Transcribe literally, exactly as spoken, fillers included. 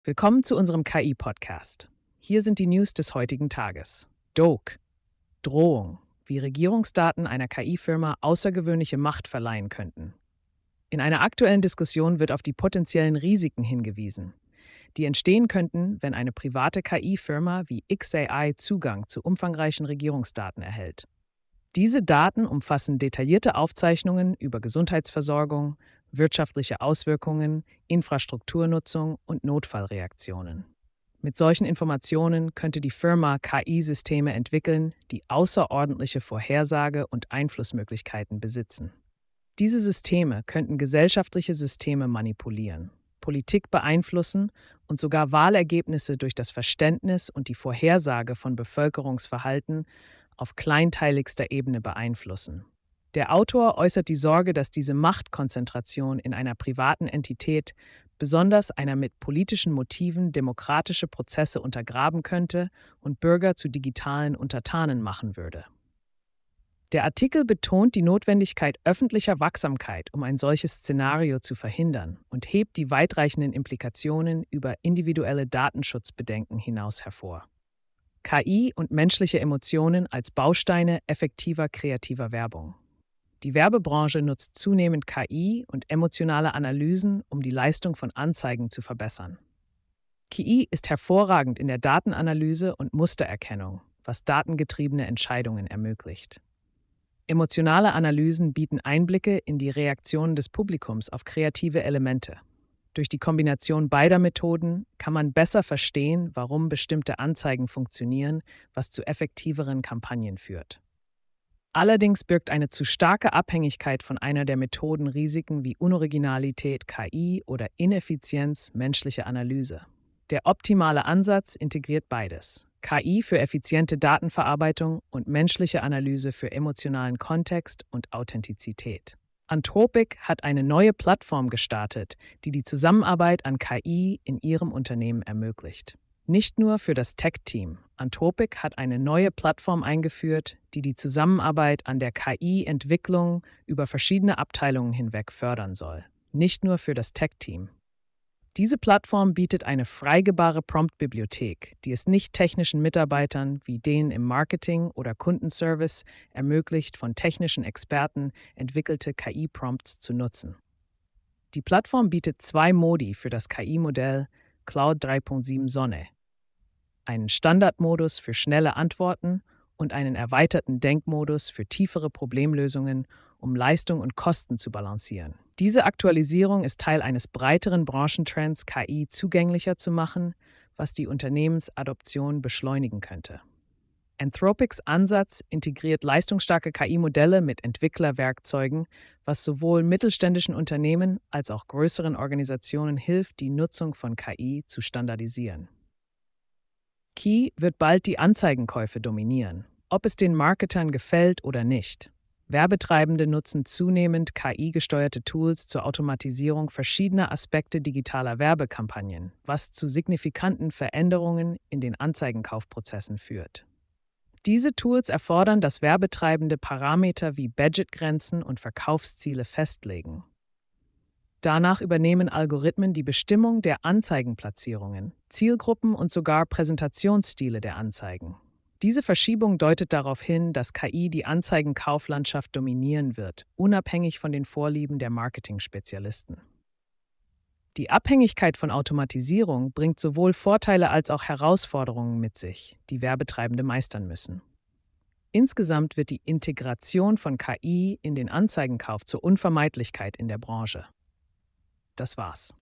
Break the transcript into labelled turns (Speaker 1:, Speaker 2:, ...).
Speaker 1: Willkommen zu unserem K I-Podcast. Hier sind die News des heutigen Tages. Doke. Drohung. Wie Regierungsdaten einer K I-Firma außergewöhnliche Macht verleihen könnten. In einer aktuellen Diskussion wird auf die potenziellen Risiken hingewiesen, die entstehen könnten, wenn eine private K I-Firma wie X A I Zugang zu umfangreichen Regierungsdaten erhält. Diese Daten umfassen detaillierte Aufzeichnungen über Gesundheitsversorgung, wirtschaftliche Auswirkungen, Infrastrukturnutzung und Notfallreaktionen. Mit solchen Informationen könnte die Firma K I-Systeme entwickeln, die außerordentliche Vorhersage- und Einflussmöglichkeiten besitzen. Diese Systeme könnten gesellschaftliche Systeme manipulieren, Politik beeinflussen und sogar Wahlergebnisse durch das Verständnis und die Vorhersage von Bevölkerungsverhalten auf kleinteiligster Ebene beeinflussen. Der Autor äußert die Sorge, dass diese Machtkonzentration in einer privaten Entität, besonders einer mit politischen Motiven, demokratische Prozesse untergraben könnte und Bürger zu digitalen Untertanen machen würde. Der Artikel betont die Notwendigkeit öffentlicher Wachsamkeit, um ein solches Szenario zu verhindern, und hebt die weitreichenden Implikationen über individuelle Datenschutzbedenken hinaus hervor. K I und menschliche Emotionen als Bausteine effektiver kreativer Werbung. Die Werbebranche nutzt zunehmend K I und emotionale Analysen, um die Leistung von Anzeigen zu verbessern. K I ist hervorragend in der Datenanalyse und Mustererkennung, was datengetriebene Entscheidungen ermöglicht. Emotionale Analysen bieten Einblicke in die Reaktionen des Publikums auf kreative Elemente. Durch die Kombination beider Methoden kann man besser verstehen, warum bestimmte Anzeigen funktionieren, was zu effektiveren Kampagnen führt. Allerdings birgt eine zu starke Abhängigkeit von einer der Methoden Risiken wie Unoriginalität K I oder Ineffizienz menschliche Analyse. Der optimale Ansatz integriert beides: K I für effiziente Datenverarbeitung und menschliche Analyse für emotionalen Kontext und Authentizität. Anthropic hat eine neue Plattform gestartet, die die Zusammenarbeit an K I in ihrem Unternehmen ermöglicht. Nicht nur für das Tech-Team. Anthropic hat eine neue Plattform eingeführt, die die Zusammenarbeit an der K I-Entwicklung über verschiedene Abteilungen hinweg fördern soll. Nicht nur für das Tech-Team. Diese Plattform bietet eine freigebare Prompt-Bibliothek, die es nicht technischen Mitarbeitern wie denen im Marketing oder Kundenservice ermöglicht, von technischen Experten entwickelte K I-Prompts zu nutzen. Die Plattform bietet zwei Modi für das K I-Modell Claude drei Punkt sieben Sonne: einen Standardmodus für schnelle Antworten und einen erweiterten Denkmodus für tiefere Problemlösungen, um Leistung und Kosten zu balancieren. Diese Aktualisierung ist Teil eines breiteren Branchentrends, K I zugänglicher zu machen, was die Unternehmensadoption beschleunigen könnte. Anthropics Ansatz integriert leistungsstarke K I-Modelle mit Entwicklerwerkzeugen, was sowohl mittelständischen Unternehmen als auch größeren Organisationen hilft, die Nutzung von K I zu standardisieren. K I wird bald die Anzeigenkäufe dominieren, ob es den Marketern gefällt oder nicht. Werbetreibende nutzen zunehmend K I-gesteuerte Tools zur Automatisierung verschiedener Aspekte digitaler Werbekampagnen, was zu signifikanten Veränderungen in den Anzeigenkaufprozessen führt. Diese Tools erfordern, dass Werbetreibende Parameter wie Budgetgrenzen und Verkaufsziele festlegen. Danach übernehmen Algorithmen die Bestimmung der Anzeigenplatzierungen, Zielgruppen und sogar Präsentationsstile der Anzeigen. Diese Verschiebung deutet darauf hin, dass K I die Anzeigenkauflandschaft dominieren wird, unabhängig von den Vorlieben der Marketing-Spezialisten. Die Abhängigkeit von Automatisierung bringt sowohl Vorteile als auch Herausforderungen mit sich, die Werbetreibende meistern müssen. Insgesamt wird die Integration von K I in den Anzeigenkauf zur Unvermeidlichkeit in der Branche. Das war's.